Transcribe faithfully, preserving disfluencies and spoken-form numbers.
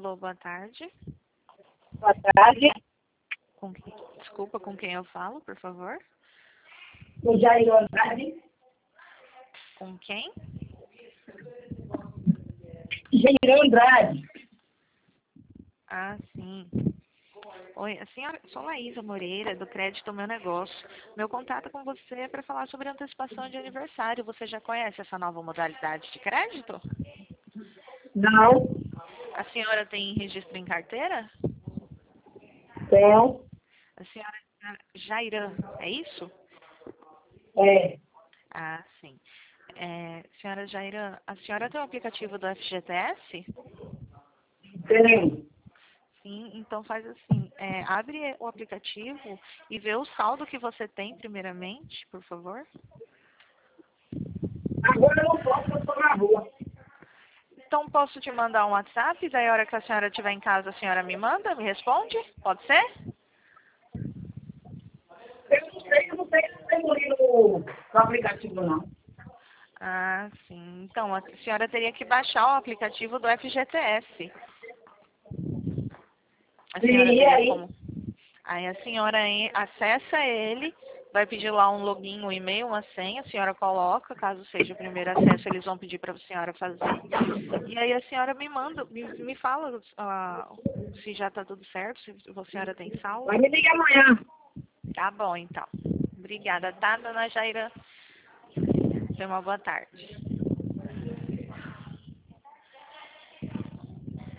Alô, boa tarde. Boa tarde. Com quem- Desculpa, com quem eu falo, por favor? O Jair Andrade. Com quem? Jair Andrade. Ah, sim. Oi, a senhora, sou Laísa Moreira, do Crédito Meu Negócio. Meu contato com você é para falar sobre antecipação de aniversário. Você já conhece essa nova modalidade de crédito? Não. A senhora tem registro em carteira? Tenho. A senhora Jairã, é isso? É. Ah, sim. É, senhora Jairã, a senhora tem o aplicativo do F G T S? Tenho. Sim, então faz assim, é, abre o aplicativo e vê o saldo que você tem primeiramente, por favor. Agora eu não posso, eu estou na rua. Então posso te mandar um WhatsApp, daí a hora que a senhora estiver em casa a senhora me manda, me responde? Pode ser? Eu não sei, eu não sei, eu não tenho ali no, no aplicativo, não. Ah, sim. Então a senhora teria que baixar o aplicativo do F G T S. A E, senhora e teria aí? como? Aí a senhora en- acessa ele, vai pedir lá um login, um e-mail, uma senha, a senhora coloca, caso seja o primeiro acesso, eles vão pedir para a senhora fazer. E aí a senhora me manda, me, me fala ah, se já está tudo certo, se a senhora tem Vai saldo. me ligar amanhã. Tá bom, então. Obrigada, tá, dona Jaira? Tenha uma boa tarde.